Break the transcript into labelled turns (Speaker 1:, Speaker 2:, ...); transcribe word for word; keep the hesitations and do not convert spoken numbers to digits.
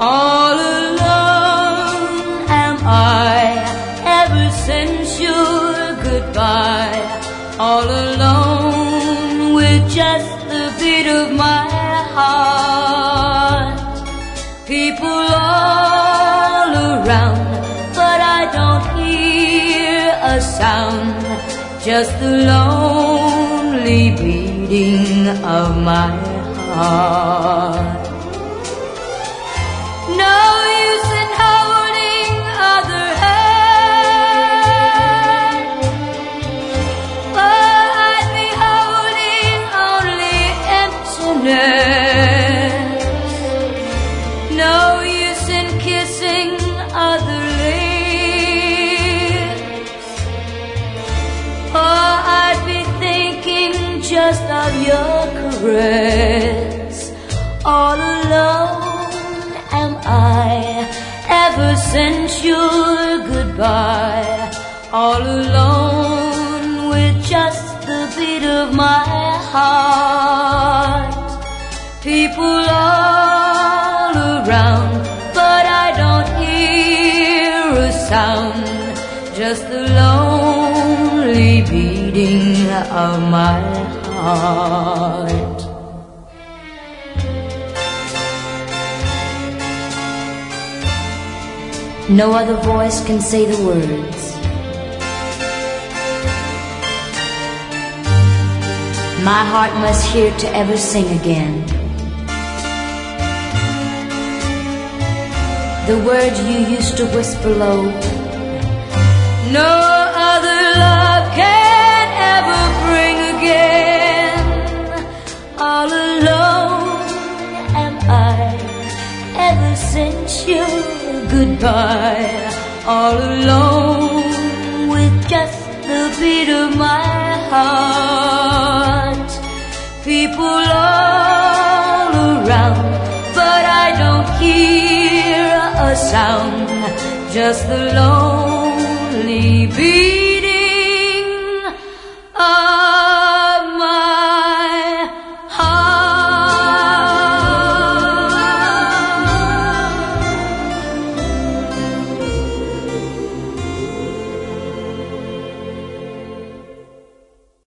Speaker 1: All alone am I ever since your goodbye. All alone with just the beat of my heart. People all around, but I don't hear a sound. Just the lonely beating of my heart. No use in holding other hands, but I'd be holding only emptiness. No use in kissing other lips, for I'd be thinking just of your caress. All alone am I ever since your goodbye. All alone with just the beat of my heart. People all around, but I don't hear a sound. Just the lonely beating of my heart. No other voice can say the words. My heart must hear to ever sing again. The words you used to whisper low. No other love can ever bring again. All alone am I ever since your goodbye. All alone with just the beat of my heart. People all around, but I don't hear a sound. Just the lonely beating of